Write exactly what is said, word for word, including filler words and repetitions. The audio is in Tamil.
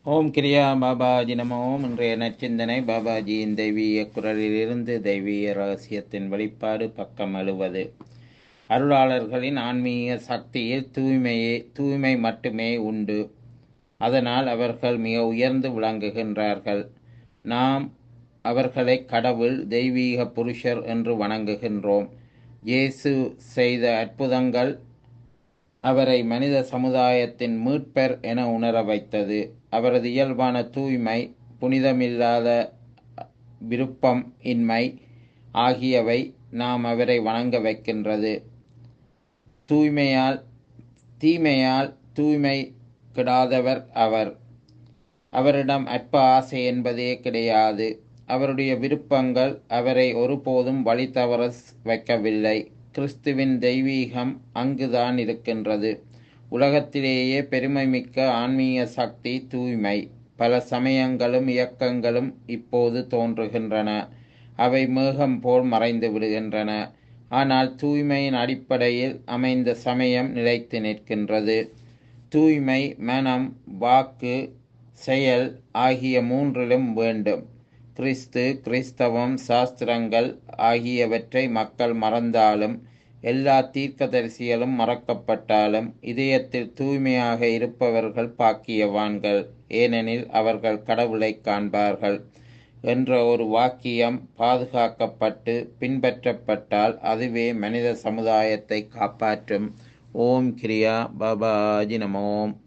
ஓம் கிரியா பாபாஜி நம ஓம். இன்றைய நற்சிந்தனை பாபாஜியின் தெய்வீக குரலிலிருந்து தெய்வீக ரகசியத்தின் வெளிப்பாடு, பக்கம் எழுவது. அருளாளர்களின் ஆன்மீக சக்தியில் தூய்மையே தூய்மை மட்டுமே உண்டு. அதனால் அவர்கள் மிக உயர்ந்து விளங்குகின்றார்கள். நாம் அவர்களை கடவுள், தெய்வீக புருஷர் என்று வணங்குகின்றோம். இயேசு செய்த அற்புதங்கள் அவரை மனித சமுதாயத்தின் மீட்பர் என உணர வைத்தது. அவரது இயல்பான தூய்மை, புனிதமில்லாத விருப்பம் இன்மை ஆகியவை நாம் அவரை வணங்க வைக்கின்றது. தூய்மையால் தீமையால் தூய்மை கெடாதவர் அவர். அவரிடம் அற்ப ஆசை என்பதே கிடையாது. அவருடைய விருப்பங்கள் அவரை ஒருபோதும் வழி தவற வைக்கவில்லை. கிறிஸ்துவின் தெய்வீகம் அங்குதான் இருக்கின்றது. உலகத்திலேயே பெருமைமிக்க ஆன்மீக சக்தி தூய்மை. பல சமயங்களும் இயக்கங்களும் இப்போது தோன்றுகின்றன. அவை மேகம் போல் மறைந்து விடுகின்றன. ஆனால் தூய்மையின் அடிப்படையில் அமைந்த சமயம் நிலைத்து நிற்கின்றது. தூய்மை மனம், வாக்கு, செயல் ஆகிய மூன்றிலும் வேண்டும். கிறிஸ்து, கிறிஸ்தவம், சாஸ்திரங்கள் ஆகியவற்றை மக்கள் மறந்தாலும், எல்லா தீர்க்கதரிசிகளும் மறக்கப்பட்டாலும், இதயத்தில் தூய்மையாக இருப்பவர்கள் பாக்கியவான்கள், ஏனெனில் அவர்கள் கடவுளை காண்பார்கள் என்ற ஒரு வாக்கியம் பாதுகாக்கப்பட்டு பின்பற்றப்பட்டால் அதுவே மனித சமுதாயத்தை காப்பாற்றும். ஓம் கிரியா பாபாஜி நமோம்.